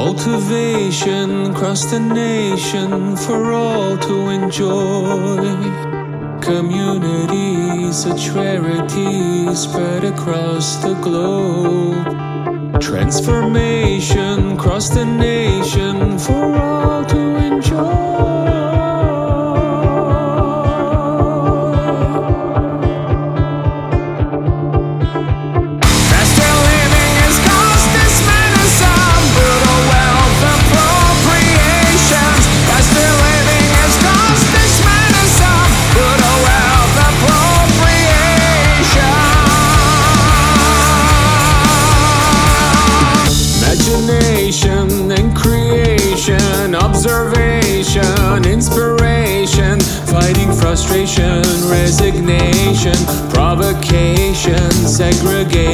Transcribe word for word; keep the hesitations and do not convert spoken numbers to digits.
Cultivation across the nation for all to enjoy. Communities, a charity spread across the globe. Transformation across the nation for all to enjoy. Imagination and creation, observation, inspiration, fighting frustration, resignation, provocation, segregation.